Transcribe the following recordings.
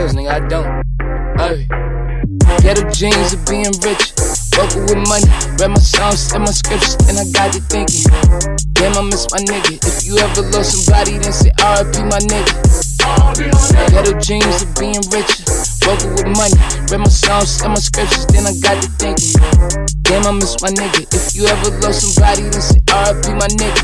skills, nigga, I don't. Ay. Ghetto dreams of being rich. Vocal with money, read my songs and my scriptures, and I got you thinking, damn, I miss my nigga. If you ever lost somebody, then say R.I.P. my nigga. Ghetto dreams of being richer. Vocal with money, read my songs and my scriptures, then I got you thinking, damn, I miss my nigga. If you ever lost somebody, then say R.I.P. my nigga.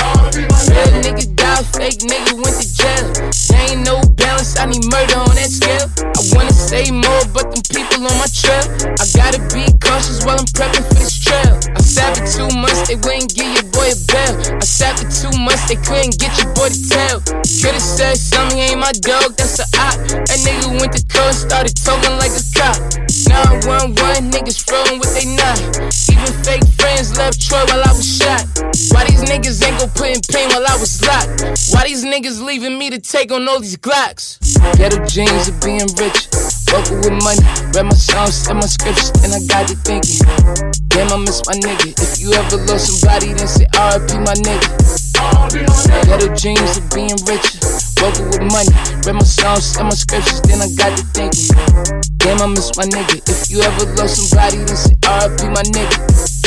Real nigga died, fake nigga went to jail. There ain't no balance, I need murder on that scale. I wanna say more, but them people on my trail. I gotta be cautious while I'm prepping for this trail. I sat for 2 months, they wouldn't give your boy a bail. I sat for 2 months, they couldn't get your boy to tell. Could've said something, he ain't my dog, that's a op. That nigga went to court, started talking like a cop. 911, niggas throwing what they not. Even fake friends left Troy while I was shot. Why these niggas ain't gon' put in pain while I was locked? Why these niggas leaving me to take on all these Glocks? Ghetto dreams of being rich. Vocal with money, read my songs and my scriptures, and I got you thinking, damn, I miss my nigga. If you ever lost somebody, then say R.I.P. my nigga. Ghetto dreams of being richer. Vocal with money, read my songs and my scriptures, then I got you thinking, damn, I miss my nigga. If you ever lost somebody, then say R.I.P. my nigga.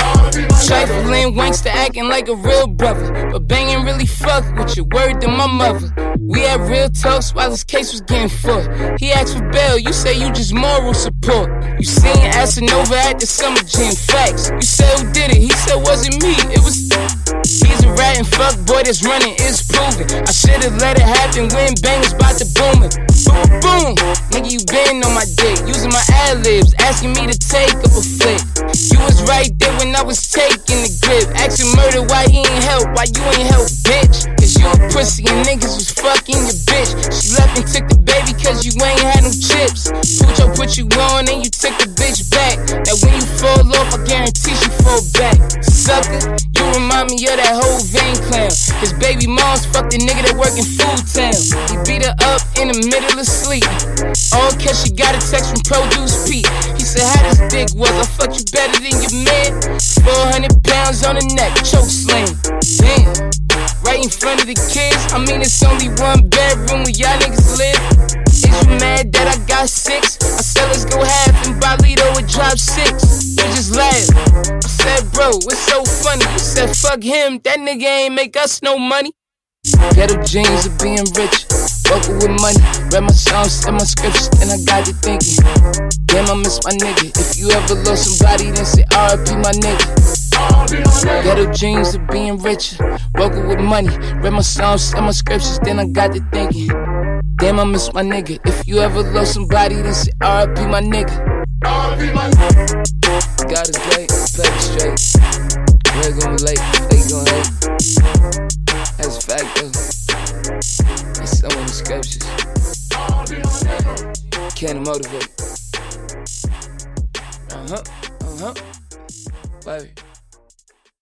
Trifling wankster acting like a real brother, but banging really fuck with your word to my mother. We had real talks while his case was getting fucked. He asked for bail, you say you just moral support. You seen Asanova at the Summer Jam, facts. You said who did it, he said wasn't me, it was. He's a rat and fuck boy that's running, it's proven. I should've let it happen when bang was about to boom it. Boom, nigga, you been on my dick, using my ad-libs, asking me to take up a flick. You was right there when I was taking the grip, asking murder why he ain't help, why you ain't help, bitch. Cause you a pussy and niggas was fucking your bitch. She left and took the baby cause you ain't had no chips. Pucho put you on and you took the bitch back. Now when you fall off, I guarantee she fall back. Sucker, you remind me of that whole vein clown. His baby mom's fucked the nigga that work in Food Town. He beat her up in the middle of sleep, all cause she got a text from Produce Pete. He said how this dick was, I fucked you better than your man. 400 pounds on the neck, choke slam. Damn, right in front of the kids. I mean it's only 1 bedroom where y'all niggas live. Is you mad that I got 6? I said let's go half and Bolito would drop 6. You just laughed. I said bro, it's so funny. You said fuck him, that nigga ain't make us no money. Ghetto dreams of being rich. Vocal with money, read my songs and my scriptures, and I got you thinking, damn, I miss my nigga. If you ever lost somebody, then say R.I.P. my nigga. Ghetto dreams of being richer. Vocal with money, read my songs and my scriptures, then I got you thinking, damn, I miss my nigga. If you ever lost somebody, then say R.I.P. my nigga. R.I.P. my nigga. God is great, play it straight. We're gonna be late, they gon' hate. That's a fact though. It's some of the scriptures. Can't motivate. Baby.